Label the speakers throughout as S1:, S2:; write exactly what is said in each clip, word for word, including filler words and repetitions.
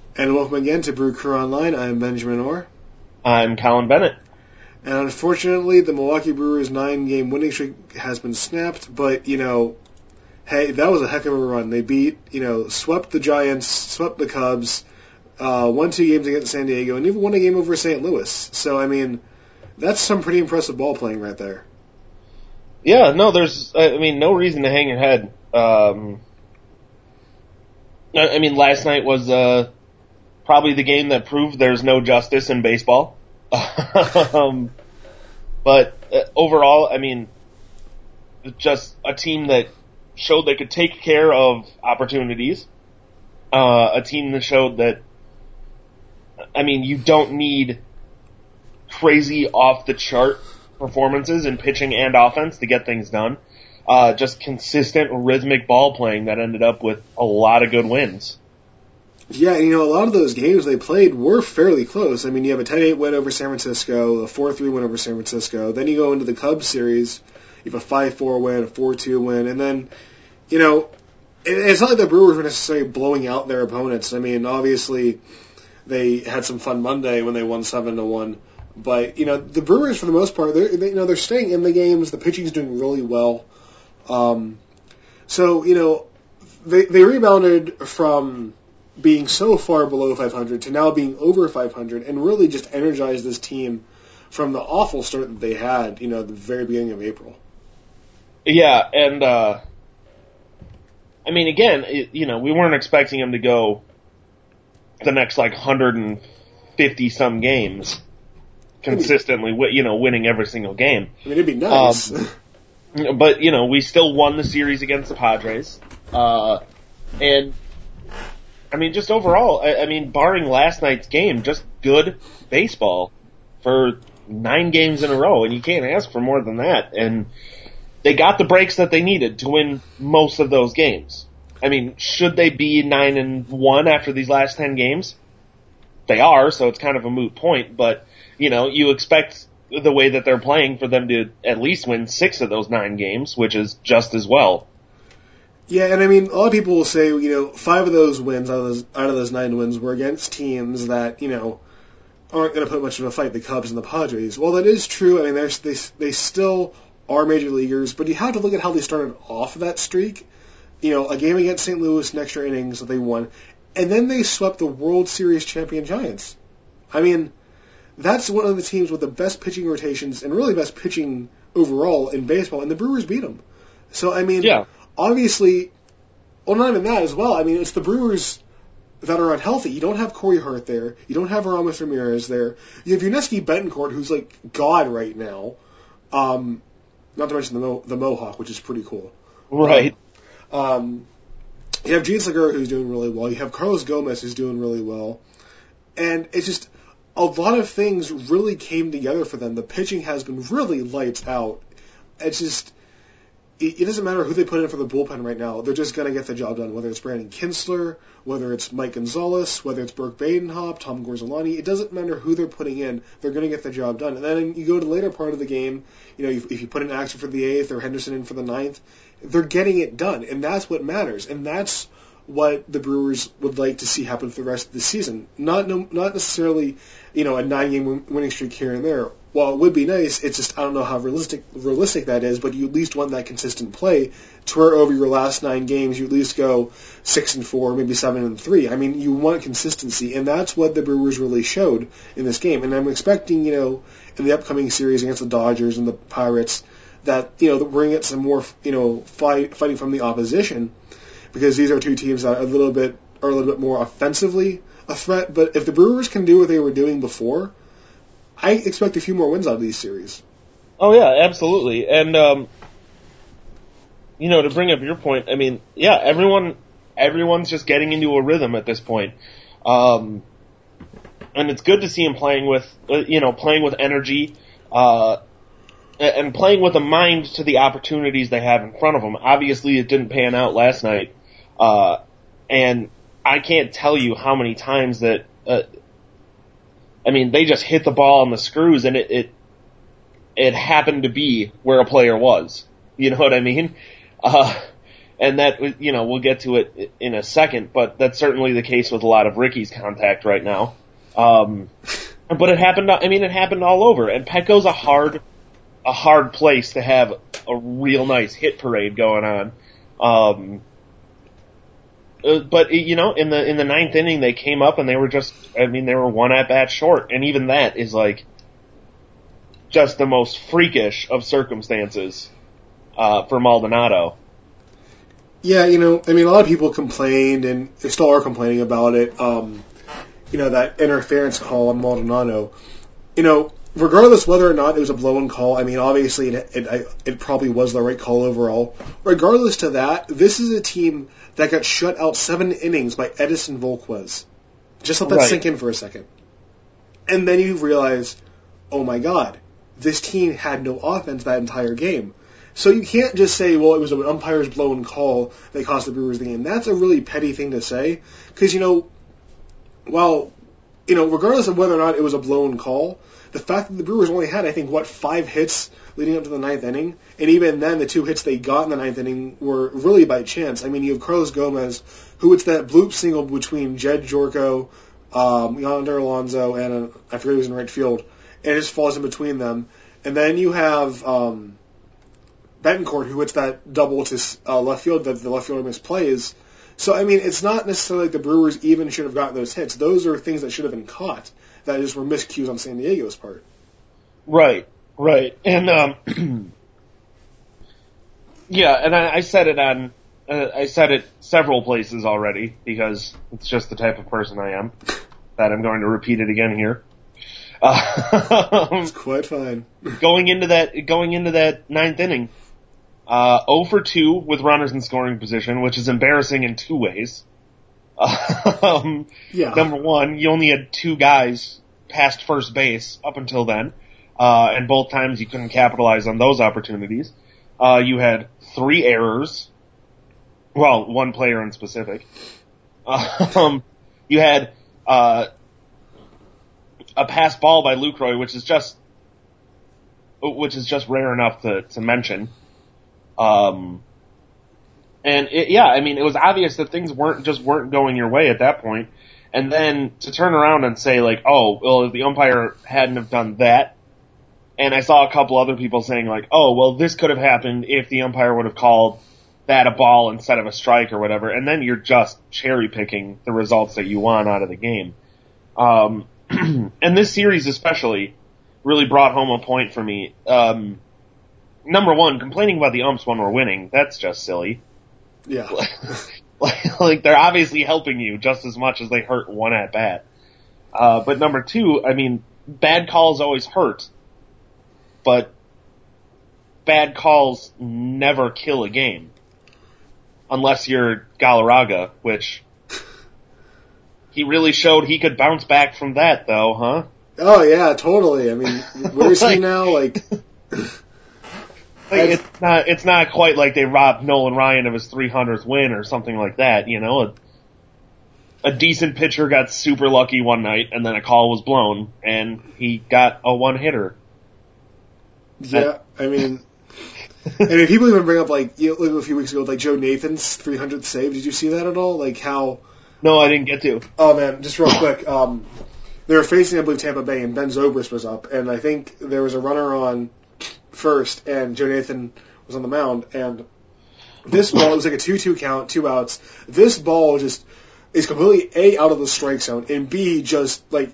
S1: And welcome again to Brew Crew Online. I'm Benjamin Orr.
S2: I'm Colin Bennett.
S1: And unfortunately, the Milwaukee Brewers' nine-game winning streak has been snapped. But, you know, hey, that was a heck of a run. They beat, you know, swept the Giants, swept the Cubs, uh, won two games against San Diego, and even won a game over Saint Louis. So, I mean, that's some pretty impressive ball playing right there.
S2: Yeah, no, there's, I mean, no reason to hang your head. Um, I mean, last night was uh, probably the game that proved there's no justice in baseball. um, but uh, overall, I mean, just a team that showed they could take care of opportunities. Uh, a team that showed that, I mean, you don't need crazy off-the-chart performances in pitching and offense to get things done. Uh, just consistent rhythmic ball playing that ended up with a lot of good wins.
S1: Yeah, you know, a lot of those games they played were fairly close. I mean, you have a ten eight win over San Francisco, a four three win over San Francisco. Then you go into the Cubs series, you have a five four win, a four two win, and then, you know, it's not like the Brewers were necessarily blowing out their opponents. I mean, obviously, they had some fun Monday when they won seven to one. But, you know, the Brewers, for the most part, they're, they, you know, they're staying in the games. The pitching's doing really well. Um, so, you know, they, they rebounded from being so far below five hundred to now being over five hundred and really just energized this team from the awful start that they had, you know, at the very beginning of April.
S2: Yeah, and, uh, I mean, again, it, you know, we weren't expecting them to go the next, like, one hundred fifty-some games consistently, you know, winning every single game.
S1: I mean, it'd be nice.
S2: Um, but, you know, we still won the series against the Padres. Uh, and, I mean, just overall, I, I mean, barring last night's game, just good baseball for nine games in a row, and you can't ask for more than that. And they got the breaks that they needed to win most of those games. I mean, should they be nine and one after these last ten games? They are, so it's kind of a moot point, but, you know, you expect the way that they're playing for them to at least win six of those nine games, which is just as well.
S1: Yeah, and I mean, a lot of people will say, you know, five of those wins out of those, out of those nine wins were against teams that, you know, aren't going to put much of a fight, the Cubs and the Padres. Well, that is true. I mean, they they still are major leaguers, but you have to look at how they started off that streak. You know, a game against Saint Louis in extra innings that they won, and then they swept the World Series champion Giants. I mean, that's one of the teams with the best pitching rotations and really best pitching overall in baseball, and the Brewers beat them. So, I mean,
S2: yeah.
S1: Obviously, well, not even that as well. I mean, it's the Brewers that are unhealthy. You don't have Corey Hart there. You don't have Ramos Ramirez there. You have Yuniesky Betancourt, who's like God right now. Um, not to mention the Mo- the Mohawk, which is pretty cool.
S2: Right.
S1: Um, um, you have Gene Segura, who's doing really well. You have Carlos Gomez, who's doing really well. And it's just a lot of things really came together for them. The pitching has been really lights out. It's just, it, it doesn't matter who they put in for the bullpen right now. They're just going to get the job done, whether it's Brandon Kinsler, whether it's Mike Gonzalez, whether it's Burke Badenhop, Tom Gorzolani. It doesn't matter who they're putting in. They're going to get the job done. And then you go to the later part of the game, you know, if, if you put in Axel for the eighth or Henderson in for the ninth, they're getting it done. And that's what matters. And that's what the Brewers would like to see happen for the rest of the season. Not no, not necessarily, you know, a nine-game winning streak here and there. While it would be nice, it's just I don't know how realistic realistic that is, but you at least want that consistent play to where over your last nine games you at least go six and four, maybe seven and three. I mean, you want consistency, and that's what the Brewers really showed in this game. And I'm expecting, you know, in the upcoming series against the Dodgers and the Pirates, that you know that we're going to get some more, you know, fight, fighting from the opposition. Because these are two teams that are a little bit are a little bit more offensively a threat. But if the Brewers can do what they were doing before, I expect a few more wins out of these series.
S2: Oh yeah, absolutely. And um, you know, to bring up your point, I mean, yeah, everyone everyone's just getting into a rhythm at this point, um, and it's good to see them playing with you know playing with energy. Uh, and playing with a mind to the opportunities they have in front of them. Obviously, it didn't pan out last night. Uh, and I can't tell you how many times that, uh, I mean, they just hit the ball on the screws and it, it, it happened to be where a player was. You know what I mean? Uh, And that, you know, we'll get to it in a second, but that's certainly the case with a lot of Ricky's contact right now. Um, but it happened, I mean, it happened all over. And Petco's a hard, a hard place to have a real nice hit parade going on. Um, uh, but, you know, in the, in the ninth inning, they came up and they were just, I mean, they were one at bat short. And even that is like just the most freakish of circumstances, uh, for Maldonado.
S1: Yeah, you know, I mean, a lot of people complained, and they still are complaining about it, um, you know, that interference call on Maldonado. You know, regardless whether or not it was a blown call, I mean, obviously it, it, it probably was the right call overall. Regardless to that, this is a team that got shut out seven innings by Edison Volquez. Just let that
S2: Right.
S1: sink in for a second. And then you realize, oh my God, this team had no offense that entire game. So you can't just say, well, it was an umpire's blown call that cost the Brewers the game. That's a really petty thing to say. Because, you know, well, you know, regardless of whether or not it was a blown call, the fact that the Brewers only had, I think, what, five hits leading up to the ninth inning, and even then the two hits they got in the ninth inning were really by chance. I mean, you have Carlos Gomez, who it's that bloop single between Jed Jorko, um, Yonder Alonso, and uh, I forget who was in right field, and it just falls in between them. And then you have um, Betancourt, who hits that double to uh, left field that the left fielder misplays. So, I mean, it's not necessarily like the Brewers even should have gotten those hits. Those are things that should have been caught that just were miscues on San Diego's part.
S2: Right, right. And, um, yeah, and I, I said it on, uh, I said it several places already because it's just the type of person I am that I'm going to repeat it again here. Uh,
S1: It's quite fine.
S2: going into that, going into that ninth inning, uh, oh for two with runners in scoring position, which is embarrassing in two ways. Um,
S1: Yeah.
S2: Number one, you only had two guys past first base up until then, uh, and both times you couldn't capitalize on those opportunities. Uh, you had three errors. Well, one player in specific. Um, you had, uh, a pass ball by Lucroy, which is just, which is just rare enough to, to mention. Um, and it, yeah, I mean, it was obvious that things weren't, just weren't going your way at that point. And then to turn around and say like, oh, well, if the umpire hadn't have done that. And I saw a couple other people saying like, oh, well, this could have happened if the umpire would have called that a ball instead of a strike or whatever. And then you're just cherry picking the results that you want out of the game. Um, and this series especially really brought home a point for me. Um, number one, complaining about the umps when we're winning, that's just silly.
S1: Yeah.
S2: like, like they're obviously helping you just as much as they hurt one at bat. Uh, but number two, I mean, bad calls always hurt, but bad calls never kill a game. Unless you're Galarraga, which he really showed he could bounce back from that though, huh?
S1: Oh yeah, totally. I mean, where is he now? Like,
S2: Like, it's not, it's not quite like they robbed Nolan Ryan of his three hundredth win or something like that, you know? A, a decent pitcher got super lucky one night and then a call was blown and he got a one hitter.
S1: yeah, I mean, I mean, people even bring up like, you know, a few weeks ago, like Joe Nathan's three hundredth save. Did you see that at all? Like how?
S2: No, I didn't get to.
S1: Oh man, just real quick. Um, they were facing, I believe, Tampa Bay, and Ben Zobrist was up, and I think there was a runner on first, and Joe Nathan was on the mound, and this ball, it was like a two two count, two outs. This ball just is completely A, out of the strike zone, and B, just like,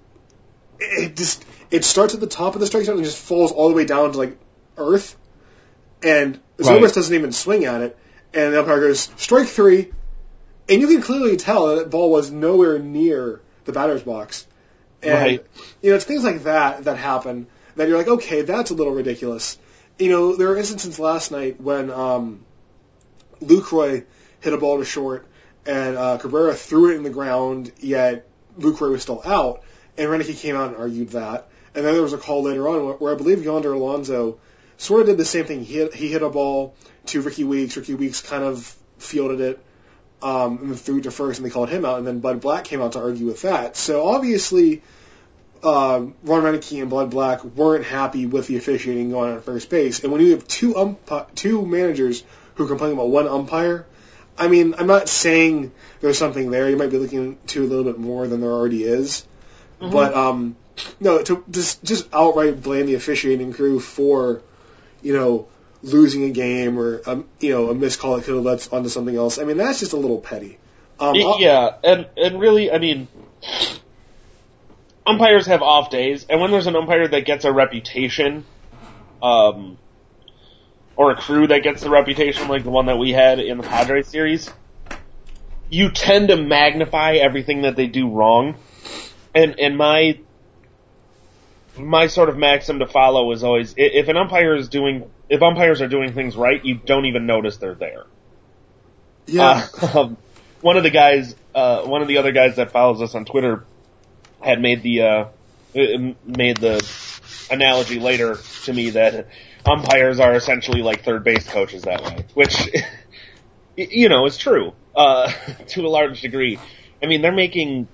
S1: it just, it starts at the top of the strike zone and just falls all the way down to like earth, and Zobrist
S2: Right.
S1: doesn't even swing at it, and the umpire goes, strike three, and you can clearly tell that that ball was nowhere near the batter's box. And,
S2: Right.
S1: you know, it's things like that that happen that you're like, okay, that's a little ridiculous. You know, there were instances last night when um, Lucroy hit a ball to short and uh, Cabrera threw it in the ground, yet Lucroy was still out, and Renicky came out and argued that. And then there was a call later on where, where I believe Yonder Alonso sort of did the same thing. He hit, he hit a ball to Ricky Weeks. Ricky Weeks kind of fielded it um, and threw it to first, and they called him out, and then Bud Black came out to argue with that. So obviously, uh, Ron Renicky and Bud Black weren't happy with the officiating going on at first base. And when you have two ump- two managers who complain about one umpire. I mean, I'm not saying there's something there. You might be looking to a little bit more than there already is. Mm-hmm. But, um, no, to just, just outright blame the officiating crew for, you know, losing a game or, um, you know, a missed call that could have led onto something else. I mean, that's just a little petty.
S2: Um, yeah, and, and really, I mean, umpires have off days, and when there's an umpire that gets a reputation, um, or a crew that gets the reputation like the one that we had in the Padres series, you tend to magnify everything that they do wrong. And and my my sort of maxim to follow is always, if an umpire is doing, if umpires are doing things right, you don't even notice they're there.
S1: Yeah.
S2: Uh, um, one of the guys, uh, one of the other guys that follows us on Twitter had made the uh, made the analogy later to me that umpires are essentially like third base coaches that way, which, you know, is true, uh, to a large degree. I mean, they're making,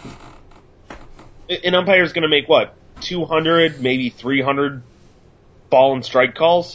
S2: an umpire's gonna make what, two hundred, maybe three hundred ball and strike calls,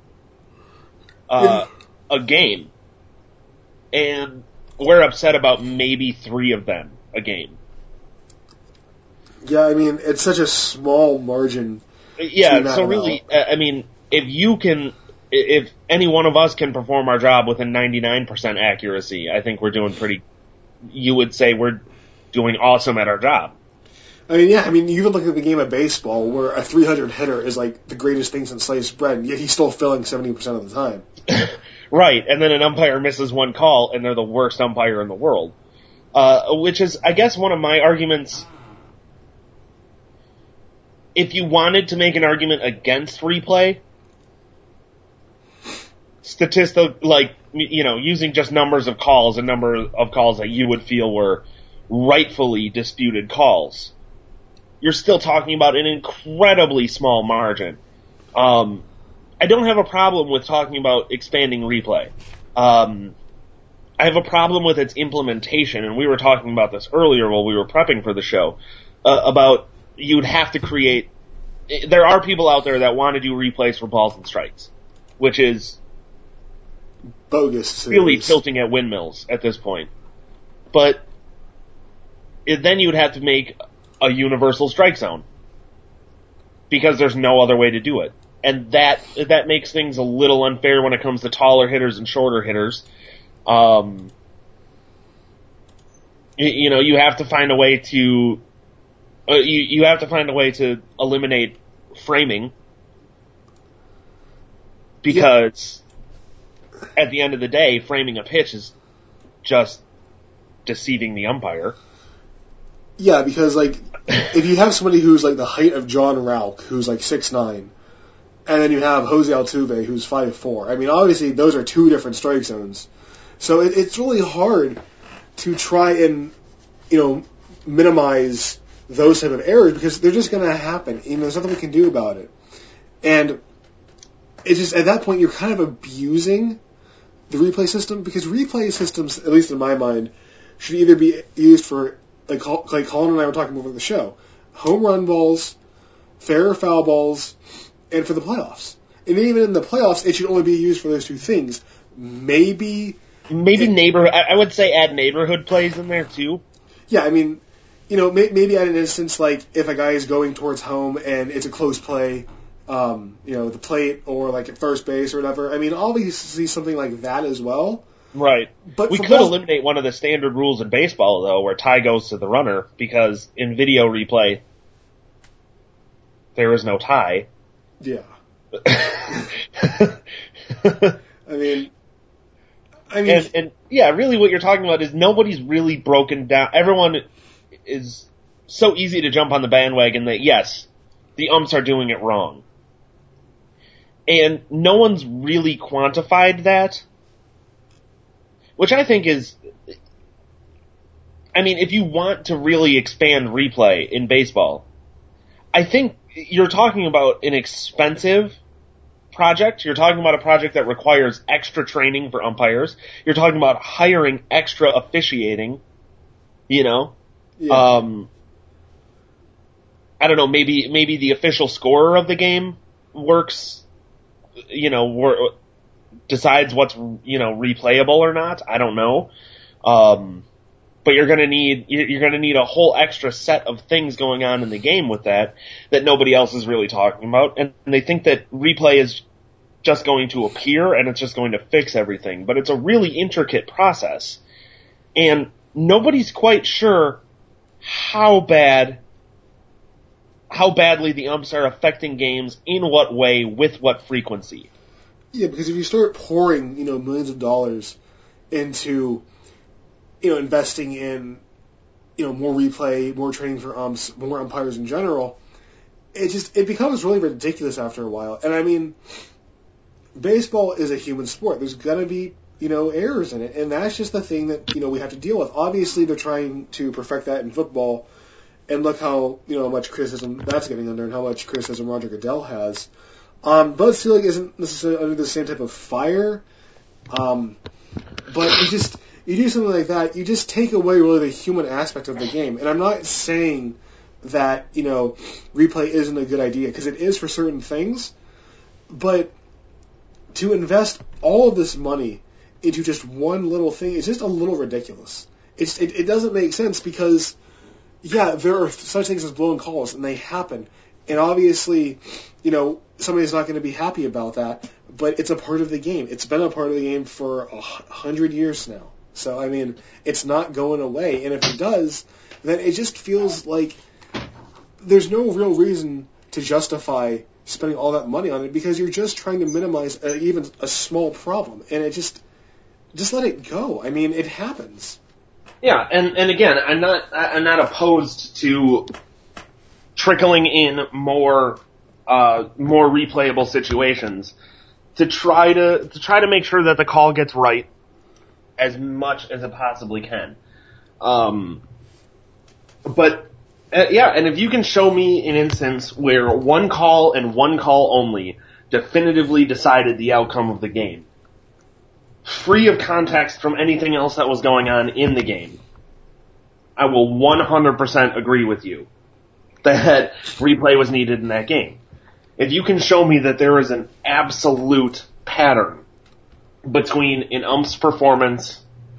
S2: uh, a game. And we're upset about maybe three of them a game.
S1: Yeah, I mean, it's such a small margin.
S2: Yeah, so really, I mean, if you can, if any one of us can perform our job with a ninety-nine percent accuracy, I think we're doing pretty, you would say we're doing awesome at our job.
S1: I mean, yeah, I mean, you even look at the game of baseball where a three hundred hitter is like the greatest thing since sliced bread, and yet he's still filling seventy percent of the time.
S2: Right, and then an umpire misses one call, and they're the worst umpire in the world. Uh, which is, I guess, one of my arguments. If you wanted to make an argument against replay, statistic, like, you know, using just numbers of calls, a number of calls that you would feel were rightfully disputed calls, you're still talking about an incredibly small margin. Um, I don't have a problem with talking about expanding replay. Um, I have a problem with its implementation, and we were talking about this earlier while we were prepping for the show, uh, about you'd have to create, there are people out there that want to do replays for balls and strikes, which is
S1: bogus.
S2: Really tilting at windmills at this point. But it, then you'd have to make a universal strike zone, because there's no other way to do it. And that that makes things a little unfair when it comes to taller hitters and shorter hitters. Um, you, you know, you have to find a way to uh, you you have to find a way to eliminate framing, because yeah. At the end of the day, framing a pitch is just deceiving the umpire.
S1: Yeah, because like if you have somebody who's like the height of John Rauch, who's like six nine. And then you have Jose Altuve, who's five four. I mean, obviously, those are two different strike zones. So it, it's really hard to try and, you know, minimize those type of errors, because they're just going to happen. You know, there's nothing we can do about it. And it's just, at that point, you're kind of abusing the replay system, because replay systems, at least in my mind, should either be used for, like, like Colin and I were talking about in the show, home run balls, fair or foul balls, and for the playoffs. And even in the playoffs, it should only be used for those two things. Maybe...
S2: Maybe it, neighborhood... I would say add neighborhood plays in there, too.
S1: Yeah, I mean, you know, may, maybe at an instance like if a guy is going towards home and it's a close play, um, you know, the plate or like at first base or whatever. I mean, obviously something like that as well.
S2: Right. But we could ball- eliminate one of the standard rules in baseball, though, where tie goes to the runner, because in video replay, there is no tie.
S1: Yeah. I mean, I mean,
S2: and, and yeah, really, what you're talking about is nobody's really broken down. Everyone is so easy to jump on the bandwagon that yes, the umps are doing it wrong, and no one's really quantified that, which I think is. I mean, if you want to really expand replay in baseball, I think you're talking about an expensive project. You're talking about a project that requires extra training for umpires. You're talking about hiring extra officiating, you know?
S1: Yeah.
S2: Um, I don't know, maybe, maybe the official scorer of the game works, you know, wor- decides what's, you know, replayable or not. I don't know. Um, but you're gonna need, you're gonna need a whole extra set of things going on in the game with that, that nobody else is really talking about. And they think that replay is just going to appear and it's just going to fix everything. But it's a really intricate process. And nobody's quite sure how bad, how badly the umps are affecting games, in what way, with what frequency.
S1: Yeah, because if you start pouring, you know, millions of dollars into, you know, investing in, you know, more replay, more training for umps, more umpires in general, it just, it becomes really ridiculous after a while. And I mean, baseball is a human sport. There's gonna be, you know, errors in it, and that's just the thing that, you know, we have to deal with. Obviously, they're trying to perfect that in football, and look how, you know, much criticism that's getting under, and how much criticism Roger Goodell has. Um, Bud Selig isn't necessarily under the same type of fire, um, but you just, you do something like that, you just take away really the human aspect of the game. And I'm not saying that, you know, replay isn't a good idea, because it is for certain things, but to invest all of this money into just one little thing is just a little ridiculous. It's, it, it doesn't make sense because, yeah, there are such things as blown calls, and they happen. And obviously, you know, somebody's not going to be happy about that, but it's a part of the game. It's been a part of the game for a hundred years now. So, I mean, it's not going away. And if it does, then it just feels like there's no real reason to justify spending all that money on it, because you're just trying to minimize a, even a small problem. And it just, just let it go. I mean, it happens.
S2: Yeah, and, and again, I'm not, I'm not opposed to trickling in more, uh, more replayable situations to try to, to try to make sure that the call gets right as much as it possibly can. Um, but, uh, yeah, and if you can show me an instance where one call and one call only definitively decided the outcome of the game, free of context from anything else that was going on in the game, I will one hundred percent agree with you that replay was needed in that game. If you can show me that there is an absolute pattern between an ump's performance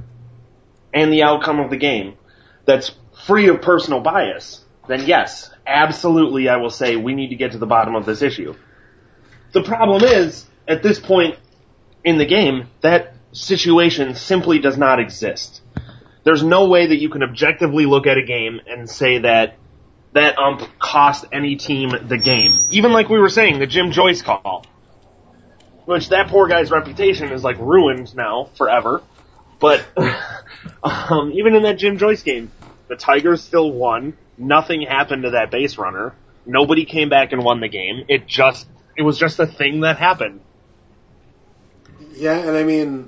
S2: and the outcome of the game that's free of personal bias, then yes, absolutely I will say we need to get to the bottom of this issue. The problem is, at this point in the game, that situation simply does not exist. There's no way that you can objectively look at a game and say that that ump cost any team the game. Even like we were saying, the Jim Joyce call, which that poor guy's reputation is like ruined now forever. But um, even in that Jim Joyce game, the Tigers still won. Nothing happened to that base runner. Nobody came back and won the game. It just, it was just a thing that happened.
S1: Yeah, and I mean,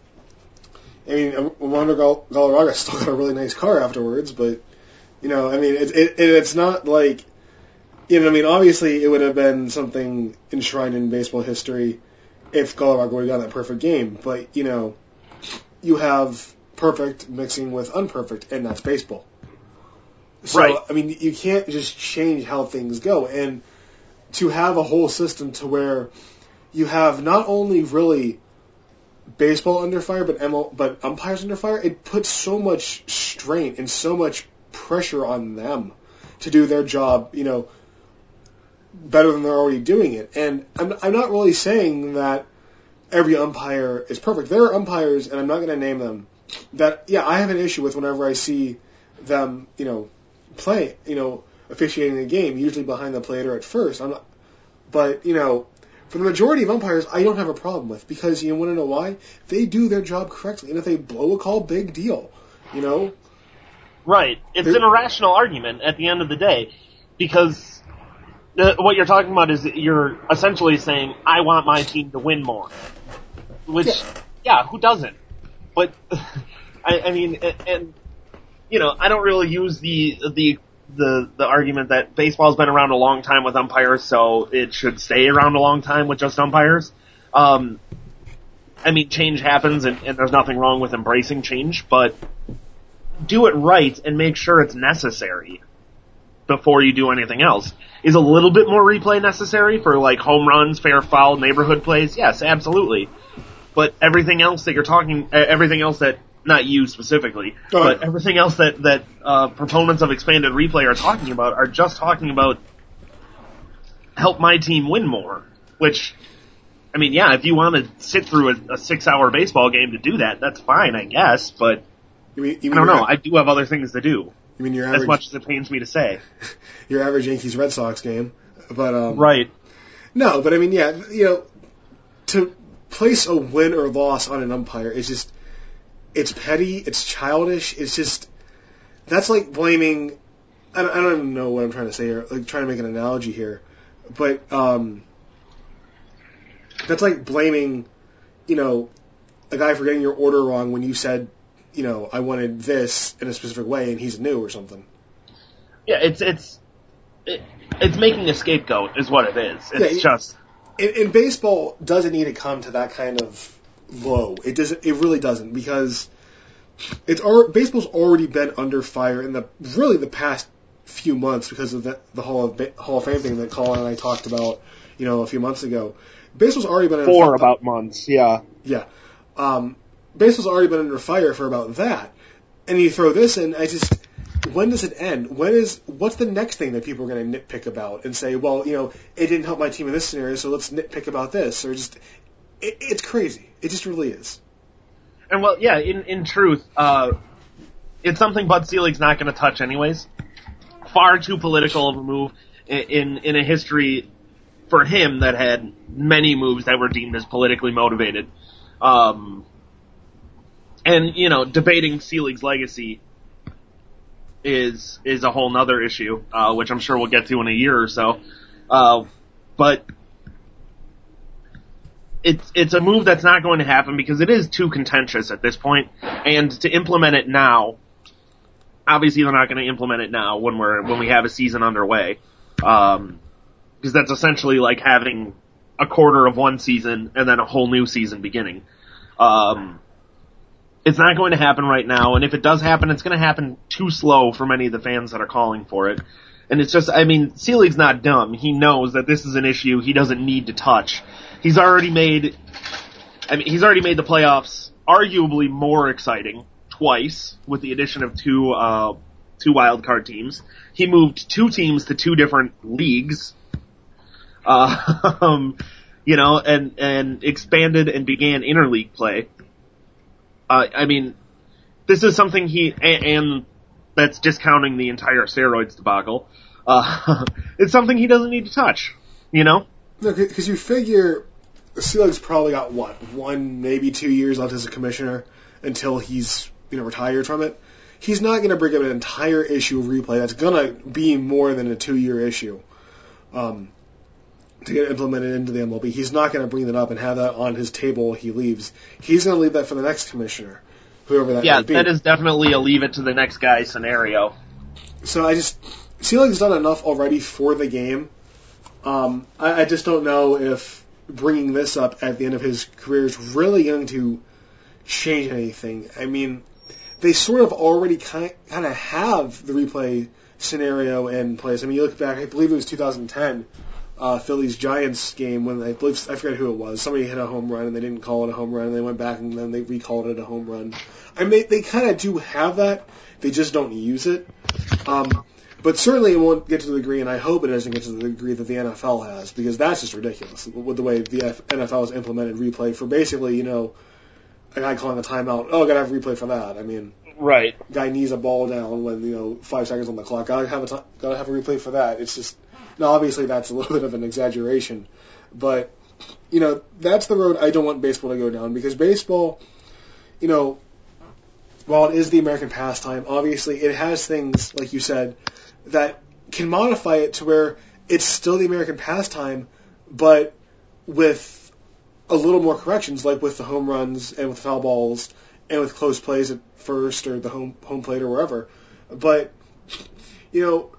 S1: I mean, Wander Gal- Galarraga still got a really nice car afterwards, but, you know, I mean, it, it, it's not like, you know, I mean, obviously it would have been something enshrined in baseball history if Galarraga would have gotten that perfect game, but, you know, you have perfect mixing with unperfect, and that's baseball. So,
S2: right.
S1: I mean, you can't just change how things go, and to have a whole system to where you have not only really baseball under fire, but M L, but umpires under fire, it puts so much strain and so much pressure on them to do their job, you know, better than they're already doing it. And I'm, I'm not really saying that every umpire is perfect. There are umpires, and I'm not going to name them, that, yeah, I have an issue with whenever I see them, you know, play, you know, officiating a game, usually behind the plate or at first. I'm not, but, you know, for the majority of umpires, I don't have a problem with, because you want to know why? They do their job correctly, and if they blow a call, big deal, you know?
S2: Right. It's
S1: They're,
S2: an irrational argument at the end of the day, because uh, what you're talking about is you're essentially saying, I want my team to win more. Which, yeah, yeah who doesn't? But, I, I mean, and, and, you know, I don't really use the, the, the, the argument that baseball's been around a long time with umpires, so it should stay around a long time with just umpires. Um, I mean, change happens, and, and there's nothing wrong with embracing change, but do it right and make sure it's necessary before you do anything else. Is a little bit more replay necessary for, like, home runs, fair foul, neighborhood plays? Yes, absolutely. but everything else that you're talking, everything else that, not you specifically,
S1: oh.
S2: but everything else that, that uh, proponents of expanded replay are talking about are just talking about help my team win more, which, I mean, yeah, if you want to sit through a, a six-hour baseball game to do that, that's fine, I guess, but
S1: you mean, you mean
S2: I don't know,
S1: your,
S2: I do have other things to do.
S1: You mean your average,
S2: as much as it pains me to say.
S1: Your average Yankees-Red Sox game. But um,
S2: Right.
S1: No, but I mean, yeah, you know, to place a win or loss on an umpire is just, it's petty, it's childish, it's just, that's like blaming, I don't, I don't even know what I'm trying to say here, like trying to make an analogy here, but um, that's like blaming, you know, a guy for getting your order wrong when you said, you know, I wanted this in a specific way and he's new or something.
S2: Yeah, it's, it's, it, it's making a scapegoat is what it is. It's
S1: yeah,
S2: just...
S1: In, in baseball, doesn't need to come to that kind of low. It doesn't. It really doesn't, because it's al- baseball's already been under fire in the really the past few months because of the, the Hall of ba- Hall of Fame thing that Colin and I talked about, you know, a few months ago. Baseball's already been under
S2: for
S1: fire.
S2: about months. Yeah,
S1: yeah. Um, baseball's already been under fire for about that, and you throw this in. I just. When does it end? When is what's the next thing that people are going to nitpick about and say, well, you know, it didn't help my team in this scenario, so let's nitpick about this, or just it, it's crazy. It just really is.
S2: And well, yeah, in in truth, uh, it's something Bud Selig's not going to touch anyways. Far too political of a move in, in in a history for him that had many moves that were deemed as politically motivated. Um, and you know, debating Selig's legacy is is a whole nother issue, uh, which I'm sure we'll get to in a year or so. Uh, but it's it's a move that's not going to happen because it is too contentious at this point, and to implement it now, obviously they're not going to implement it now when we're when we have a season underway, um, because that's essentially like having a quarter of one season and then a whole new season beginning. Um, It's not going to happen right now, and if it does happen, it's going to happen too slow for many of the fans that are calling for it. And it's just, I mean, Selig's not dumb. He knows that this is an issue he doesn't need to touch. He's already made, I mean, he's already made the playoffs arguably more exciting twice with the addition of two, uh, two wild card teams. He moved two teams to two different leagues, uh, um, you know, and, and expanded and began interleague play. Uh, I mean, this is something he, and, and that's discounting the entire steroids debacle, uh, it's something he doesn't need to touch, you know?
S1: No, because you figure Selig's probably got, what, one, maybe two years left as a commissioner until he's, you know, retired from it. He's not going to bring up an entire issue of replay that's going to be more than a two-year issue um, to get implemented into the M L B. He's not going to bring that up and have that on his table when he leaves. He's going to leave that for the next commissioner, whoever that
S2: yeah,
S1: may be.
S2: Yeah, that is definitely a leave it to the next guy scenario.
S1: So I just, Selig's done enough already for the game. Um, I, I just don't know if bringing this up at the end of his career is really going to change anything. I mean, they sort of already kind kind of have the replay scenario in place. I mean, you look back, I believe it was two thousand ten. Uh, Phillies Giants game when I believe I forget who it was. Somebody hit a home run and they didn't call it a home run, and they went back and then they recalled it a home run. I mean, they, they kind of do have that. They just don't use it. Um, but certainly it won't get to the degree, and I hope it doesn't get to the degree that the N F L has, because that's just ridiculous with the way the N F L has implemented replay for basically, you know, a guy calling a timeout. Oh, gotta have replay for that. I mean,
S2: right.
S1: Guy knees a ball down when you know five seconds on the clock. Gotta have a t- gotta have a replay for that. It's just. Now, obviously, that's a little bit of an exaggeration, but, you know, that's the road I don't want baseball to go down, because baseball, you know, while it is the American pastime, obviously it has things, like you said, that can modify it to where it's still the American pastime, but with a little more corrections, like with the home runs and with foul balls and with close plays at first or the home home plate or wherever. But, you know,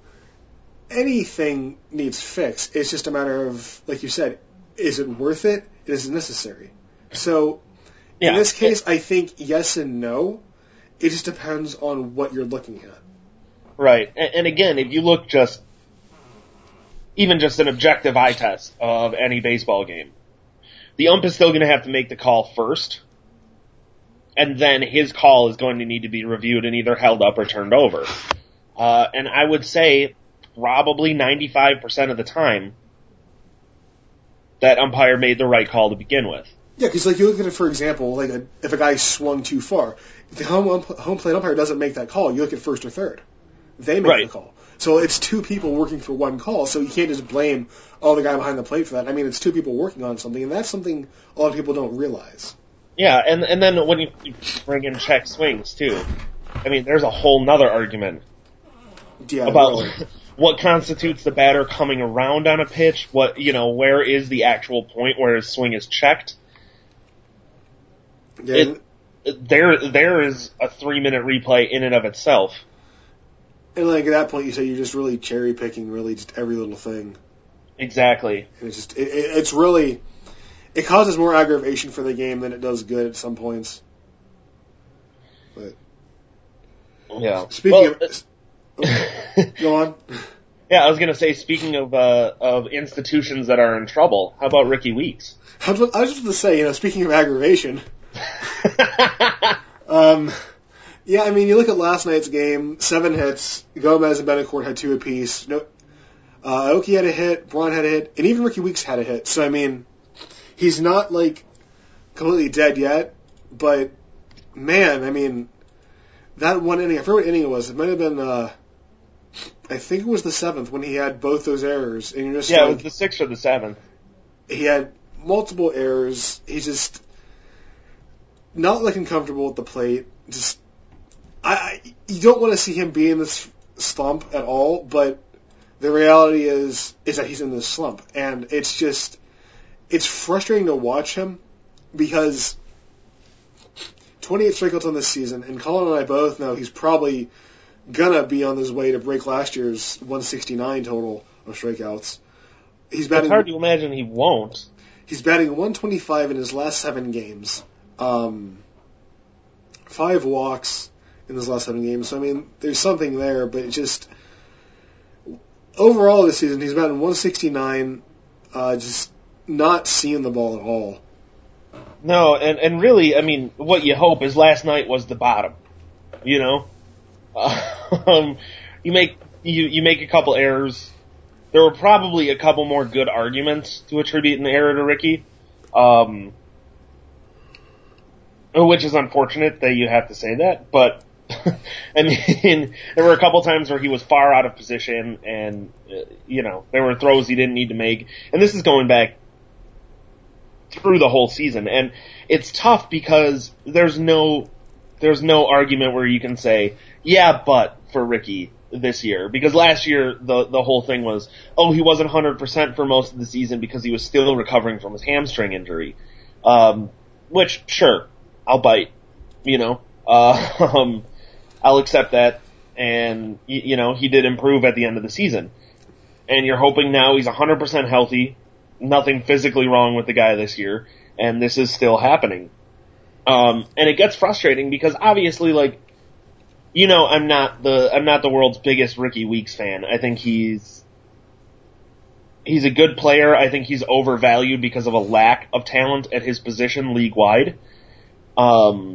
S1: anything needs fixed. It's just a matter of, like you said, is it worth it? Is it necessary? So,
S2: yeah.
S1: In this case, I think yes and no. It just depends on what you're looking at.
S2: Right. And, and again, if you look just, even just an objective eye test of any baseball game, the ump is still going to have to make the call first, and then his call is going to need to be reviewed and either held up or turned over. Uh, and I would say probably ninety-five percent of the time that umpire made the right call to begin with.
S1: Yeah, because like you look at it, for example, like a, if a guy swung too far, if the home, ump, home plate umpire doesn't make that call, you look at first or third. They make
S2: right.
S1: the call. So it's two people working for one call, so you can't just blame, oh, the guy behind the plate for that. I mean, it's two people working on something, and that's something a lot of people don't realize.
S2: Yeah, and and then when you bring in check swings, too, I mean, there's a whole nother argument
S1: yeah,
S2: about
S1: really.
S2: what constitutes the batter coming around on a pitch, what, you know, where is the actual point where his swing is checked.
S1: Yeah.
S2: It, it, there, there is a three-minute replay in and of itself.
S1: And like at that point, you say you're just really cherry picking, really just every little thing.
S2: Exactly.
S1: And it's just it, it, it's really it causes more aggravation for the game than it does good at some points. But
S2: yeah.
S1: Speaking
S2: well,
S1: of, oh, go on.
S2: Yeah, I was gonna say, speaking of uh, of institutions that are in trouble, how about Ricky Weeks?
S1: I was, I was just going to say, you know, speaking of aggravation. um. Yeah, I mean, you look at last night's game, seven hits, Gomez and Betancourt had two apiece. No, uh, Aoki had a hit, Braun had a hit, and even Ricky Weeks had a hit. So, I mean, he's not, like, completely dead yet, but, man, I mean, that one inning, I forget what inning it was, it might have been, uh, I think it was the seventh when he had both those errors, and you're just
S2: Yeah,
S1: like,
S2: it was the sixth or the seventh.
S1: He had multiple errors, he's just not looking comfortable at the plate, just I, I, you don't want to see him be in this slump at all, but the reality is is that he's in this slump, and it's just it's frustrating to watch him because twenty-eight strikeouts on this season, and Colin and I both know he's probably gonna be on his way to break last year's one sixty-nine total of strikeouts. He's batting.
S2: It's hard to imagine he won't.
S1: He's batting one twenty-five in his last seven games, um, five walks in his last seven games. So, I mean, there's something there, but it just overall this season, he's batting one sixty-nine, uh, just not seeing the ball at all.
S2: No, and, and really, I mean, what you hope is last night was the bottom, you know? Um, you make, you, you make a couple errors. There were probably a couple more good arguments to attribute an error to Ricky, um, which is unfortunate that you have to say that, but I mean, there were a couple times where he was far out of position, and uh, you know, there were throws he didn't need to make. And this is going back through the whole season, and it's tough because there's no there's no argument where you can say, yeah, but for Ricky this year, because last year the the whole thing was, oh, he wasn't one hundred percent for most of the season because he was still recovering from his hamstring injury, um, which sure, I'll bite, you know. Uh, um, I'll accept that, and, you know, he did improve at the end of the season. And you're hoping now he's one hundred percent healthy, nothing physically wrong with the guy this year, and this is still happening. Um, and it gets frustrating because obviously, like, you know, I'm not the, I'm not the world's biggest Ricky Weeks fan. I think he's, he's a good player. I think he's overvalued because of a lack of talent at his position league-wide. Um,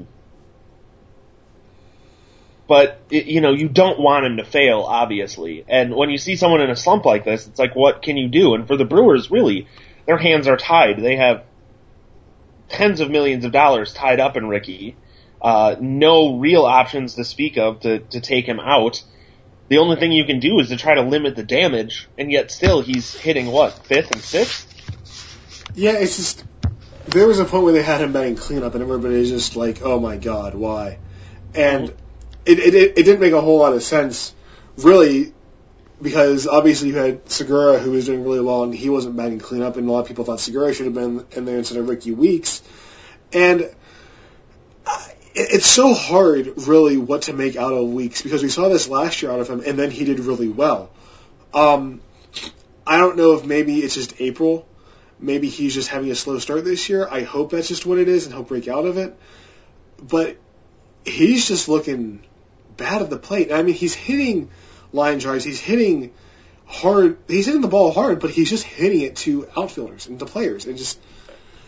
S2: But, it, you know, you don't want him to fail, obviously. And when you see someone in a slump like this, it's like, what can you do? And for the Brewers, really, their hands are tied. They have tens of millions of dollars tied up in Ricky. Uh, no real options to speak of to, to take him out. The only thing you can do is to try to limit the damage, and yet still he's hitting, what, fifth and sixth?
S1: Yeah, it's just, there was a point where they had him batting cleanup, and everybody's just like, oh my god, why? And It, it it didn't make a whole lot of sense, really, because obviously you had Segura, who was doing really well, and he wasn't batting cleanup, and a lot of people thought Segura should have been in there instead of Ricky Weeks. And it, it's so hard, really, what to make out of Weeks, because we saw this last year out of him, and then he did really well. Um, I don't know if maybe it's just April. Maybe he's just having a slow start this year. I hope that's just what it is, and he'll break out of it. But he's just looking bad at the plate. I mean, he's hitting line drives. He's hitting hard. He's hitting the ball hard, but he's just hitting it to outfielders and to players. And just,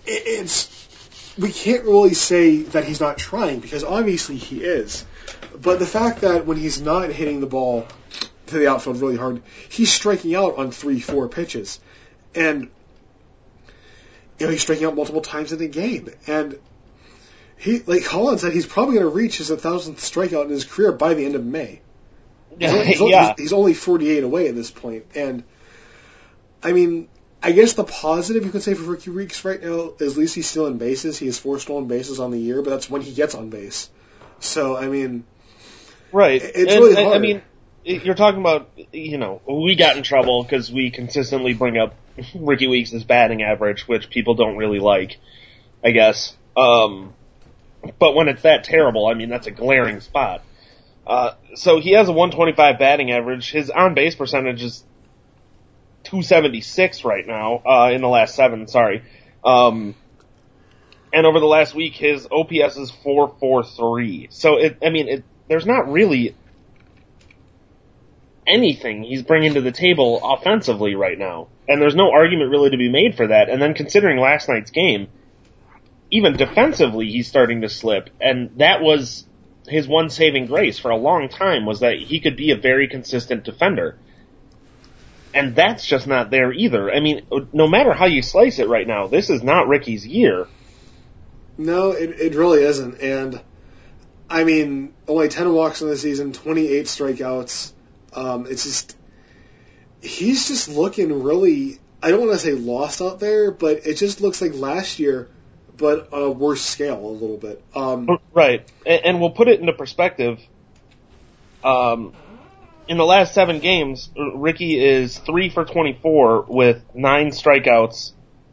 S1: it's we can't really say that he's not trying because obviously he is. But the fact that when he's not hitting the ball to the outfield really hard, he's striking out on three, four pitches, and you know he's striking out multiple times in the game. And he, like Colin said, he's probably going to reach his thousandth strikeout in his career by the end of May. He's only, he's,
S2: yeah.
S1: only, he's only forty-eight away at this point, and I mean. I guess the positive you can say for Ricky Weeks right now is at least he's still in bases. He has four stolen bases on the year, but that's when he gets on base. So, I mean...
S2: Right.
S1: It's
S2: and,
S1: really hard.
S2: I mean, you're talking about, you know, we got in trouble because we consistently bring up Ricky Weeks' batting average, which people don't really like, I guess. Um, but when it's that terrible, I mean, that's a glaring spot. Uh, so he has a one twenty-five batting average. His on-base percentage is two seventy-six right now, uh, in the last seven, sorry. Um, and over the last week, his O P S is four forty-three. So, it, I mean, it, there's not really anything he's bringing to the table offensively right now. And there's no argument really to be made for that. And then considering last night's game, even defensively, he's starting to slip. And that was his one saving grace for a long time, was that he could be a very consistent defender. And that's just not there either. I mean, no matter how you slice it right now, this is not Ricky's year.
S1: No, it it really isn't. And, I mean, only ten walks in the season, twenty-eight strikeouts. Um, it's just, he's just looking really, I don't want to say lost out there, but it just looks like last year, but on a worse scale a little bit. Um,
S2: right. And, and we'll put it into perspective. Um... In the last seven games, Ricky is three for twenty-four with nine strikeouts,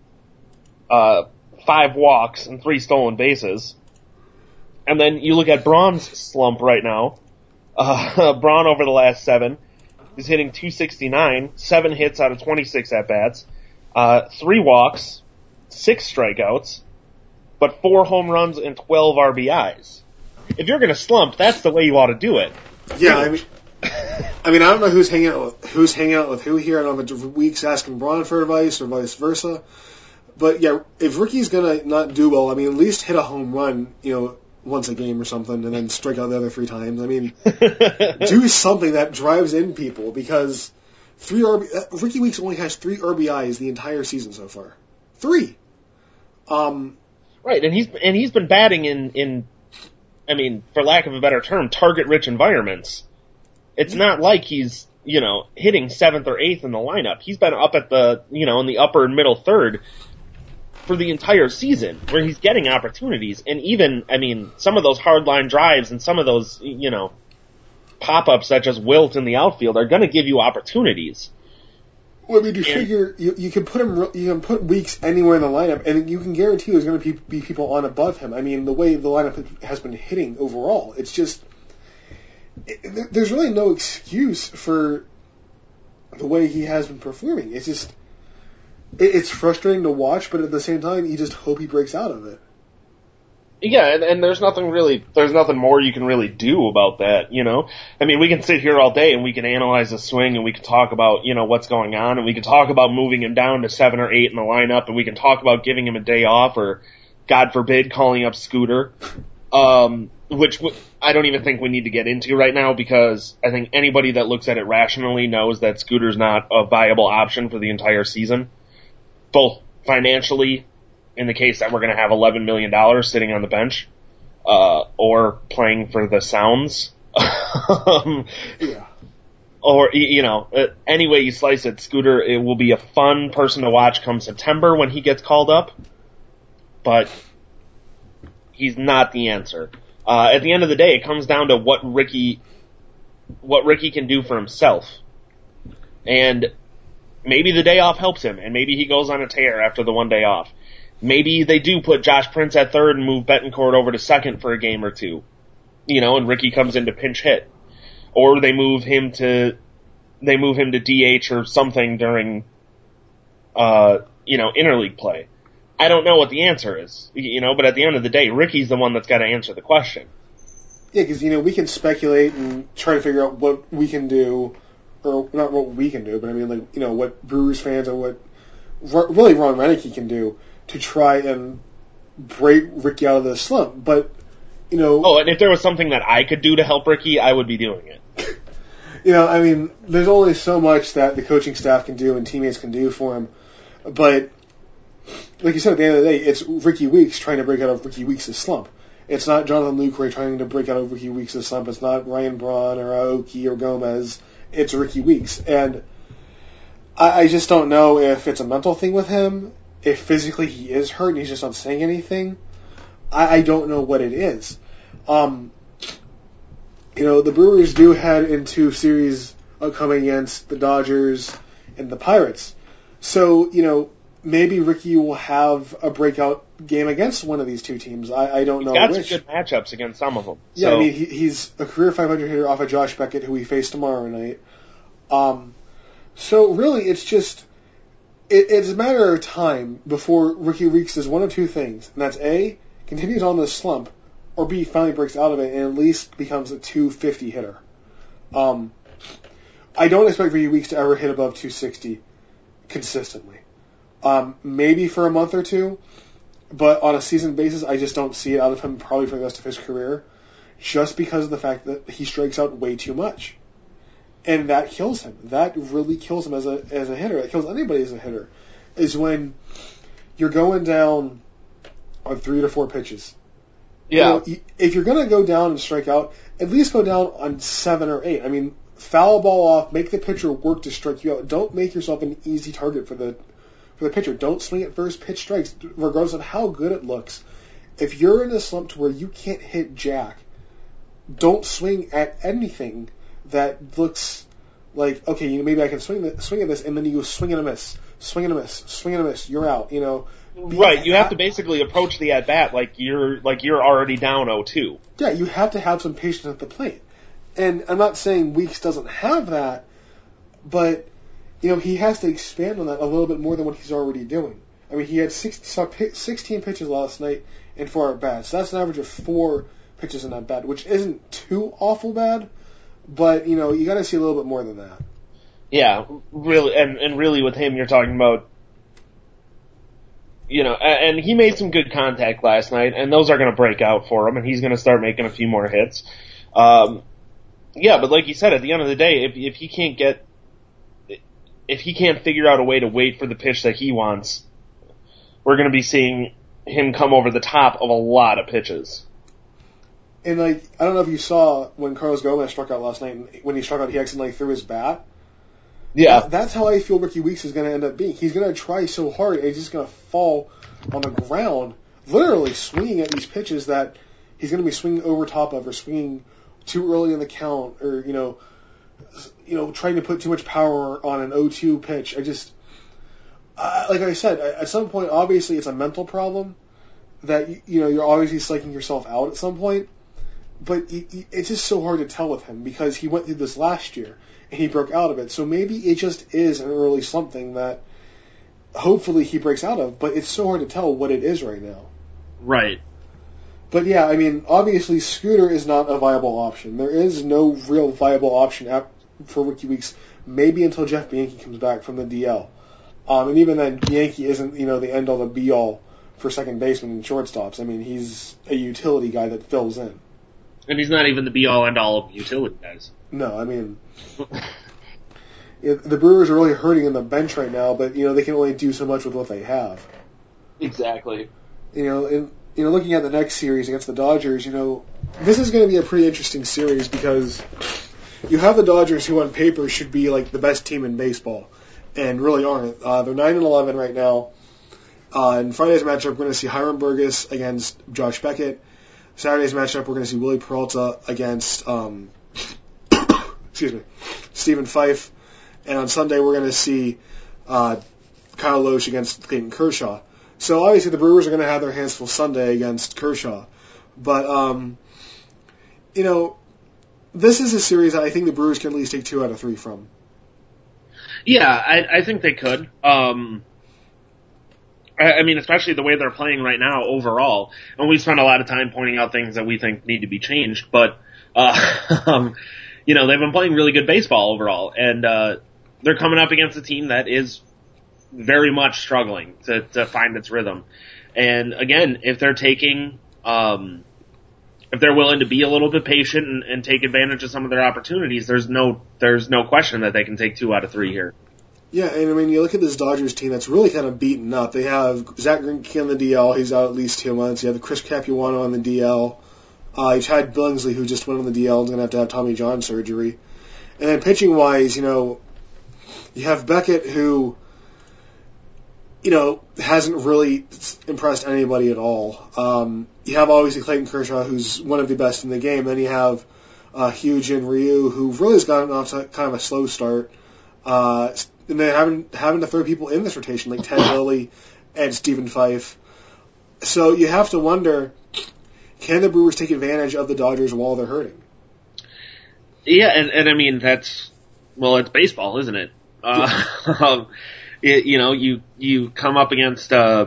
S2: uh, five walks, and three stolen bases. And then you look at Braun's slump right now. Uh, Braun over the last seven is hitting two sixty-nine, seven hits out of twenty-six at-bats, uh, three walks, six strikeouts, but four home runs and twelve R B Is. If you're going to slump, that's the way you ought to do it.
S1: Yeah, I mean... I mean, I don't know who's hanging out with, who's hanging out with who here. I don't know if it's Weeks asking Braun for advice or vice versa. But yeah, if Ricky's gonna not do well, I mean, at least hit a home run, you know, once a game or something, and then strike out the other three times. I mean, do something that drives in people because three R B, uh, Ricky Weeks only has three R B Is the entire season so far. Three. Um.
S2: Right, and he's and he's been batting in in, I mean, for lack of a better term, target-rich environments. It's not like he's, you know, hitting seventh or eighth in the lineup. He's been up at the, you know, in the upper and middle third for the entire season, where he's getting opportunities. And even, I mean, some of those hardline drives and some of those, you know, pop-ups that just wilt in the outfield are going to give you opportunities.
S1: Well, I mean, you and, figure you, you can put him, you can put Weeks anywhere in the lineup, and you can guarantee there's going to be, be people on above him. I mean, the way the lineup has been hitting overall, it's just. It, there's really no excuse for the way he has been performing. It's just, it, it's frustrating to watch, but at the same time, you just hope he breaks out of it.
S2: Yeah, and, and there's nothing really, there's nothing more you can really do about that, you know? I mean, we can sit here all day and we can analyze the swing and we can talk about, you know, what's going on, and we can talk about moving him down to seven or eight in the lineup, and we can talk about giving him a day off, or, God forbid, calling up Scooter. Um, which w- I don't even think we need to get into right now, because I think anybody that looks at it rationally knows that Scooter's not a viable option for the entire season, both financially, in the case that we're going to have eleven million dollars sitting on the bench, uh, or playing for the Sounds. um,
S1: yeah.
S2: Or, you know, any way you slice it, Scooter, it will be a fun person to watch come September when he gets called up, but he's not the answer. Uh, at the end of the day, it comes down to what Ricky, what Ricky can do for himself. And maybe the day off helps him, and maybe he goes on a tear after the one day off. Maybe they do put Josh Prince at third and move Betancourt over to second for a game or two. You know, and Ricky comes in to pinch hit. Or they move him to, they move him to D H or something during, uh, you know, interleague play. I don't know what the answer is, you know, but at the end of the day, Ricky's the one that's got to answer the question.
S1: Yeah, because, you know, we can speculate and try to figure out what we can do, or not what we can do, but I mean, like, you know, what Brewers fans or what really Ron Renneke can do to try and break Ricky out of the slump. But, you know...
S2: Oh, and if there was something that I could do to help Ricky, I would be doing it.
S1: You know, I mean, there's only so much that the coaching staff can do and teammates can do for him. But, like you said, at the end of the day, it's Ricky Weeks trying to break out of Ricky Weeks' slump. It's not Jonathan Lucroy trying to break out of Ricky Weeks' slump. It's not Ryan Braun or Aoki or Gomez. It's Ricky Weeks. And I, I just don't know if it's a mental thing with him, if physically he is hurt and he's just not saying anything. I, I don't know what it is. Um... You know, the Brewers do head into series upcoming against the Dodgers and the Pirates. So, you know, maybe Ricky will have a breakout game against one of these two teams. I, I don't
S2: he's
S1: know
S2: got
S1: which.
S2: some good matchups against some of them.
S1: Yeah,
S2: so.
S1: I mean, he, he's a career five hundred hitter off of Josh Beckett, who we face tomorrow night. Um, so, really, it's just, it, it's a matter of time before Ricky Weeks does one of two things. And that's A, continues on this slump, or B, finally breaks out of it and at least becomes a two fifty hitter. Um, I don't expect Ricky Weeks to ever hit above two sixty consistently. Um, maybe for a month or two, but on a season basis, I just don't see it out of him probably for the rest of his career, just because of the fact that he strikes out way too much. And that kills him. That really kills him as a as a hitter. It kills anybody as a hitter, is when you're going down on three to four pitches.
S2: Yeah.
S1: You know, if you're going to go down and strike out, at least go down on seven or eight. I mean, foul ball off, make the pitcher work to strike you out. Don't make yourself an easy target for the for the pitcher. Don't swing at first pitch strikes, regardless of how good it looks. If you're in a slump to where you can't hit jack, don't swing at anything that looks like, okay, you know, maybe I can swing the, swing at this, and then you go swing and a miss, swing and a miss, swing and a miss. You're out. You know.
S2: Right, you have to basically approach the at bat like you're like you're already down oh two.
S1: Yeah, you have to have some patience at the plate. And I'm not saying Weeks doesn't have that, but you know, he has to expand on that a little bit more than what he's already doing. I mean, he had sixteen pitches last night in four at bats. So that's an average of four pitches in that bat, which isn't too awful bad, but you know, you got to see a little bit more than that.
S2: Yeah, really, and and really with him, you're talking about. You know, and he made some good contact last night, and those are going to break out for him, and he's going to start making a few more hits. Um, yeah, but like you said, at the end of the day, if if he can't get, if he can't figure out a way to wait for the pitch that he wants, we're going to be seeing him come over the top of a lot of pitches.
S1: And like, I don't know if you saw when Carlos Gomez struck out last night, and when he struck out, he accidentally threw his bat.
S2: Yeah.
S1: That's how I feel Ricky Weeks is going to end up being. He's going to try so hard, and he's just going to fall on the ground, literally swinging at these pitches that he's going to be swinging over top of, or swinging too early in the count, or, you know, you know, trying to put too much power on an oh two pitch. I just, uh, like I said, at some point, obviously it's a mental problem that, you know, you're obviously psyching yourself out at some point, but it's just so hard to tell with him because he went through this last year. And he broke out of it. So maybe it just is an early slump thing that hopefully he breaks out of, but it's so hard to tell what it is right now.
S2: Right.
S1: But yeah, I mean, obviously Scooter is not a viable option. There is no real viable option for Ricky Weeks, maybe until Jeff Bianchi comes back from the D L. Um, and even then, Bianchi isn't, you know, the end all, the be all for second baseman and shortstops. I mean, he's a utility guy that fills in.
S2: And he's not even the be all end all of utility guys.
S1: No, I mean, the Brewers are really hurting in the bench right now, but you know they can only do so much with what they have.
S2: Exactly.
S1: You know, and you know, looking at the next series against the Dodgers, you know, this is going to be a pretty interesting series because you have the Dodgers, who on paper should be like the best team in baseball, and really aren't. Uh, they're nine and eleven right now. Uh, in Friday's matchup, we're going to see Hiram Burgess against Josh Beckett. Saturday's matchup, we're going to see Willie Peralta against. Um, excuse me, Stephen Fife, and on Sunday we're going to see uh, Kyle Loesch against Clayton Kershaw. So obviously the Brewers are going to have their hands full Sunday against Kershaw, but um, you know, this is a series that I think the Brewers can at least take two out of three from.
S2: Yeah, I, I think they could. Um, I, I mean, especially the way they're playing right now overall, and we spent a lot of time pointing out things that we think need to be changed, but. Uh, um, You know, they've been playing really good baseball overall, and uh, they're coming up against a team that is very much struggling to, to find its rhythm. And again, if they're taking, um, if they're willing to be a little bit patient and, and take advantage of some of their opportunities, there's no, there's no question that they can take two out of three here.
S1: Yeah, and I mean, you look at this Dodgers team that's really kind of beaten up. They have Zach Greinke on the D L. He's out at least two months. You have Chris Capuano on the D L. Uh, you had Billingsley, who just went on the D L, and is going to have to have Tommy John surgery. And then pitching-wise, you know, you have Beckett, who, you know, hasn't really impressed anybody at all. Um, you have obviously Clayton Kershaw, who's one of the best in the game. Then you have uh, Hyun-Jin Ryu, who really has gotten off to kind of a slow start. Uh, and then having having to throw people in this rotation like Ted Lilly and Stephen Fife. So you have to wonder, can the Brewers take advantage of the Dodgers while they're hurting?
S2: Yeah, and, and I mean, that's, well, it's baseball, isn't it? Uh, um, it, you know, you, you come up against, uh,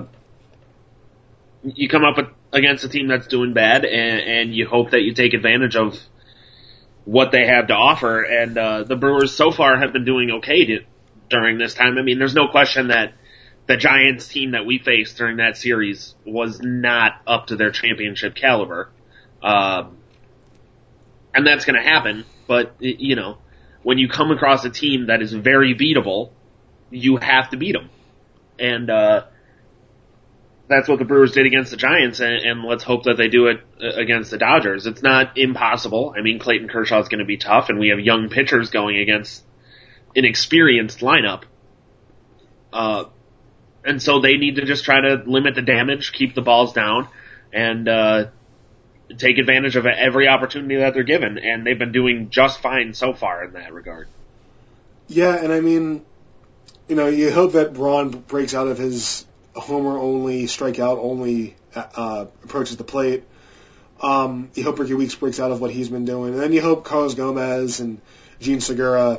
S2: you come up against a team that's doing bad, and, and you hope that you take advantage of what they have to offer, and, uh, the Brewers so far have been doing okay to, during this time. I mean, there's no question that the Giants team that we faced during that series was not up to their championship caliber. Um, and that's going to happen, but, you know, when you come across a team that is very beatable, you have to beat them. And, uh, that's what the Brewers did against the Giants, and, and let's hope that they do it against the Dodgers. It's not impossible. I mean, Clayton Kershaw is going to be tough, and we have young pitchers going against an experienced lineup. Uh, and so they need to just try to limit the damage, keep the balls down, and, uh, take advantage of every opportunity that they're given. And they've been doing just fine so far in that regard.
S1: Yeah, and I mean, you know, you hope that Braun breaks out of his homer-only, strikeout-only uh, approach at the plate. Um, you hope Ricky Weeks breaks out of what he's been doing. And then you hope Carlos Gomez and Gene Segura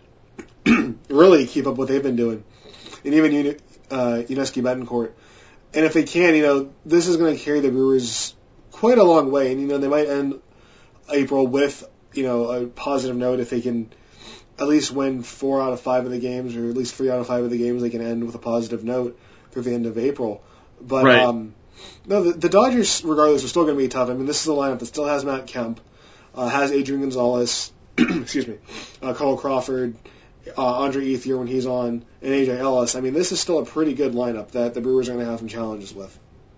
S1: really keep up what they've been doing. And even uh, Yuniesky Betancourt. And if they can, you know, this is going to carry the Brewers quite a long way. And, you know, they might end April with, you know, a positive note if they can at least win four out of five of the games, or at least three out of five of the games they can end with a positive note through the end of April. But,
S2: right. um,
S1: no, the, the Dodgers, regardless, are still going to be tough. I mean, this is a lineup that still has Matt Kemp, uh, has Adrian Gonzalez, excuse me, uh, Carl Crawford, uh, Andre Ethier when he's on, and A J Ellis. I mean, this is still a pretty good lineup that the Brewers are going to have some challenges with.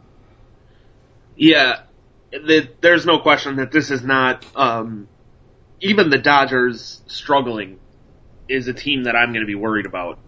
S2: Yeah, the, there's no question that this is not, um, even the Dodgers struggling is a team that I'm going to be worried about.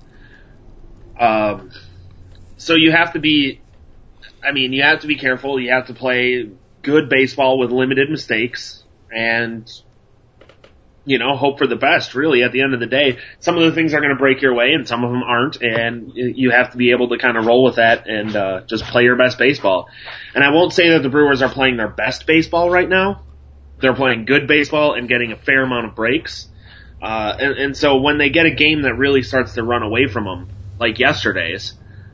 S2: Um, so you have to be, I mean, you have to be careful. You have to play good baseball with limited mistakes and, you know, hope for the best, really, at the end of the day. Some of the things are going to break your way and some of them aren't, and you have to be able to kind of roll with that and uh, just play your best baseball. And I won't say that the Brewers are playing their best baseball right now. They're playing good baseball and getting a fair amount of breaks. Uh, and, and so when they get a game that really starts to run away from them, like yesterday's,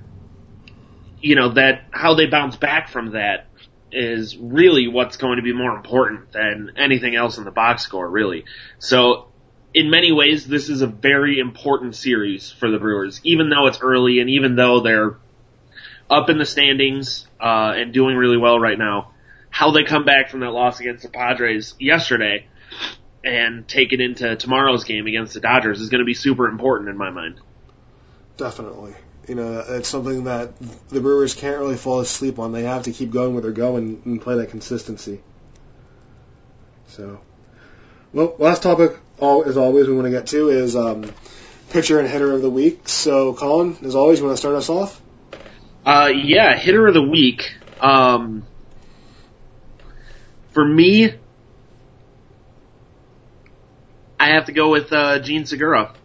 S2: you know, that how they bounce back from that is really what's going to be more important than anything else in the box score, really. So in many ways, this is a very important series for the Brewers, even though it's early and even though they're up in the standings uh, and doing really well right now. How they come back from that loss against the Padres yesterday and take it into tomorrow's game against the Dodgers is going to be super important in my mind.
S1: Definitely. You know, it's something that the Brewers can't really fall asleep on. They have to keep going where they're going and play that consistency. So, well, last topic, as always, we want to get to is um, pitcher and hitter of the week. So, Colin, as always, you want to start us off?
S2: Uh, yeah, hitter of the week. Um, for me, I have to go with uh, Gene Segura.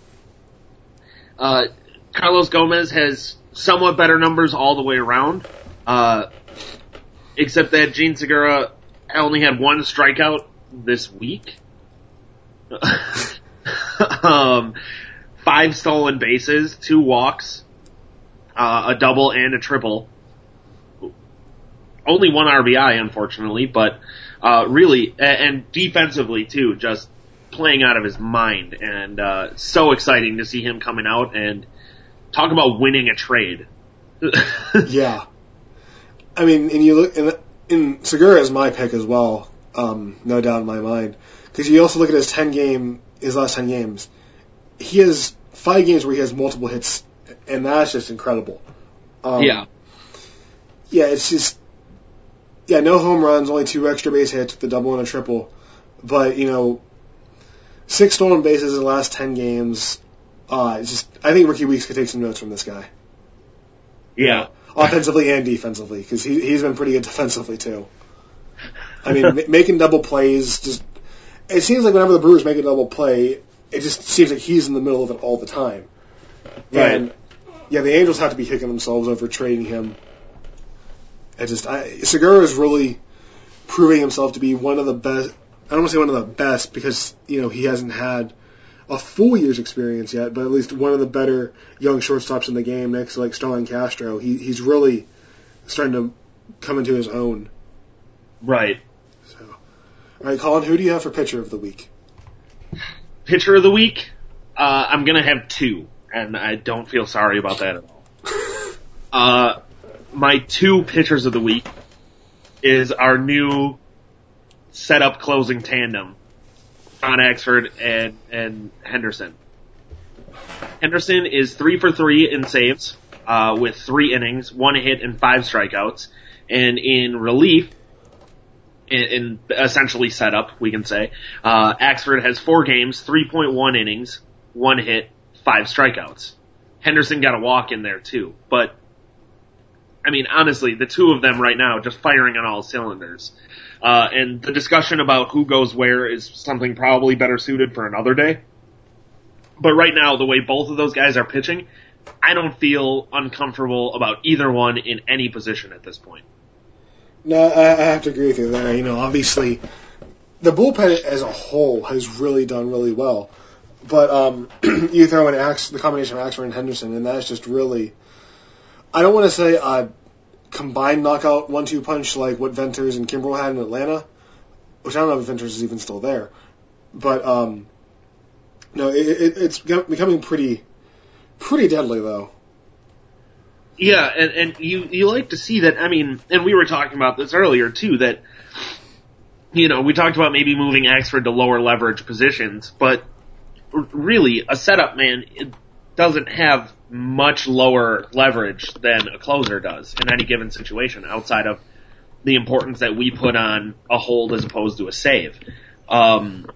S2: Uh, Carlos Gomez has somewhat better numbers all the way around, uh, except that Gene Segura only had one strikeout this week. um, five stolen bases, two walks, uh, a double and a triple. Only one R B I, unfortunately, but uh, really, and defensively too, just playing out of his mind, and uh, so exciting to see him coming out and talk about winning a trade.
S1: Yeah. I mean, and you look, and, and Segura is my pick as well, um, no doubt in my mind. Because you also look at his ten game, his last ten games. He has five games where he has multiple hits, and that's just incredible. Um,
S2: yeah.
S1: Yeah, it's just, yeah, no home runs, only two extra base hits, the double and a triple. But, you know, six stolen bases in the last ten games. Uh, it's just, I think Ricky Weeks could take some notes from this guy.
S2: Yeah.
S1: Offensively and defensively, because he, he's been pretty good defensively, too. I mean, m- making double plays, just, it seems like whenever the Brewers make a double play, it just seems like he's in the middle of it all the time.
S2: Right.
S1: And, yeah, the Angels have to be kicking themselves over trading him. It just, I, Segura is really proving himself to be one of the best, I don't want to say one of the best, because, you know, he hasn't had a full year's experience yet, but at least one of the better young shortstops in the game next to, like, Starlin Castro. He, he's really starting to come into his own.
S2: Right.
S1: So, all right, Colin, who do you have for pitcher of the week?
S2: Pitcher of the week? Uh, I'm going to have two, and I don't feel sorry about that at all. uh, my two pitchers of the week is our new setup closing tandem, John Axford and, and Henderson. Henderson is three for three in saves, uh, with three innings, one hit, and five strikeouts. And in relief, in, in essentially setup, we can say, uh, Axford has four games, three point one innings, one hit, five strikeouts. Henderson got a walk in there too, but I mean, honestly, the two of them right now just firing on all cylinders. Uh, and the discussion about who goes where is something probably better suited for another day. But right now, the way both of those guys are pitching, I don't feel uncomfortable about either one in any position at this point.
S1: No, I, I have to agree with you there. You know, obviously, the bullpen as a whole has really done really well. But um, you throw in Ax, the combination of Axford and Henderson, and that's just really, I don't want to say a combined knockout one two punch like what Venters and Kimbrel had in Atlanta, which I don't know if Venters is even still there. But, um, no, it, it, it's becoming pretty pretty deadly, though.
S2: Yeah, and, and you, you like to see that, I mean, and we were talking about this earlier, too, that, you know, we talked about maybe moving Axford to lower leverage positions, but really, a setup man it doesn't have much lower leverage than a closer does in any given situation, outside of the importance that we put on a hold as opposed to a save. Um,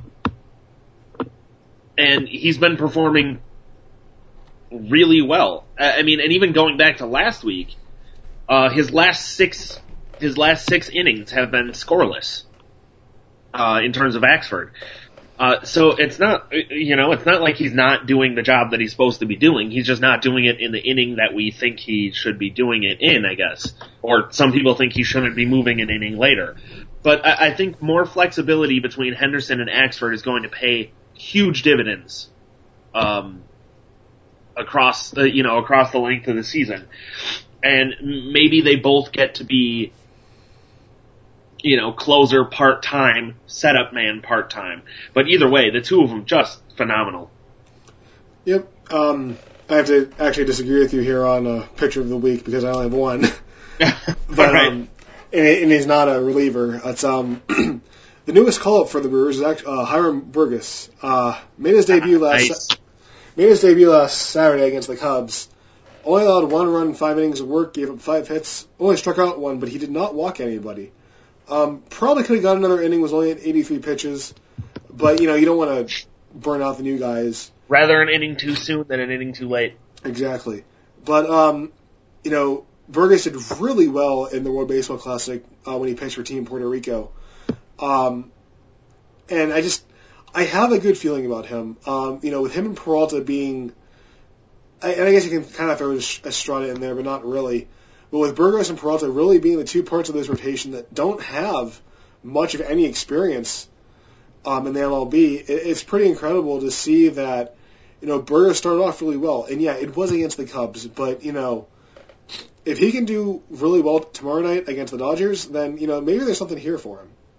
S2: and he's been performing really well. I mean, and even going back to last week, uh, his last six his last six innings have been scoreless uh, in terms of Axford. Uh, so it's not, you know, it's not like he's not doing the job that he's supposed to be doing. He's just not doing it in the inning that we think he should be doing it in, I guess. Or some people think he shouldn't be moving an inning later. But I, I think more flexibility between Henderson and Axford is going to pay huge dividends, um, across the, you know, across the length of the season. And maybe they both get to be, you know, closer part-time, setup man part-time. But either way, the two of them just phenomenal.
S1: Yep. Um, I have to actually disagree with you here on a pitcher of the week because I only have one. but
S2: right.
S1: um, and, and he's not a reliever. It's um the newest call-up for the Brewers is actually uh, Hiram Burgess. Uh, made his debut last
S2: nice.
S1: made his debut last Saturday against the Cubs. Only allowed one run, five innings of work, gave up five hits. Only struck out one, but he did not walk anybody. Um, probably could have got another inning, was only at eighty-three pitches. But, you know, you don't want to burn out the new guys.
S2: Rather an inning too soon than an inning too late.
S1: Exactly. But, um, you know, Burgess did really well in the World Baseball Classic uh, when he pitched for Team Puerto Rico. Um, and I just, I have a good feeling about him. Um, you know, with him and Peralta being, I, and I guess you can kind of throw Estrada in there, but not really. But with Burgess and Peralta really being the two parts of this rotation that don't have much of any experience um, in the M L B, it, it's pretty incredible to see that, you know, Burgess started off really well. And, yeah, it was against the Cubs. But, you know, if he can do really well tomorrow night against the Dodgers, then, you know, maybe there's something here for him.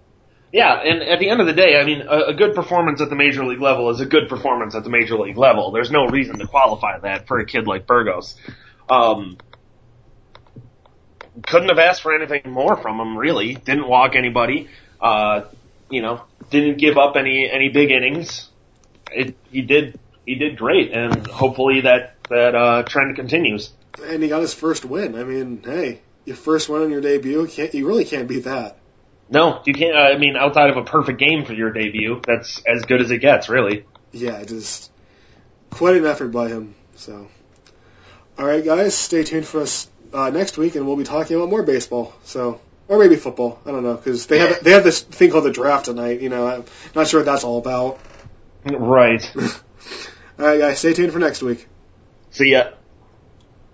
S2: Yeah, and at the end of the day, I mean, a, a good performance at the major league level is a good performance at the major league level. There's no reason to qualify that for a kid like Burgos. Um, couldn't have asked for anything more from him, really. Didn't walk anybody. Uh, you know, didn't give up any any big innings. It, he did he did great, and hopefully that that uh, trend continues.
S1: And he got his first win. I mean, hey, your first win on your debut, can't, you really can't beat that.
S2: No, you can't. I mean, outside of a perfect game for your debut, that's as good as it gets, really.
S1: Yeah, just quite an effort by him. So, all right, guys, stay tuned for us uh, next week, and we'll be talking about more baseball. So, or maybe football. I don't know, because they have they have this thing called the draft tonight. You know, I'm not sure what that's all about.
S2: Right.
S1: All right, guys, stay tuned for next week.
S2: See ya.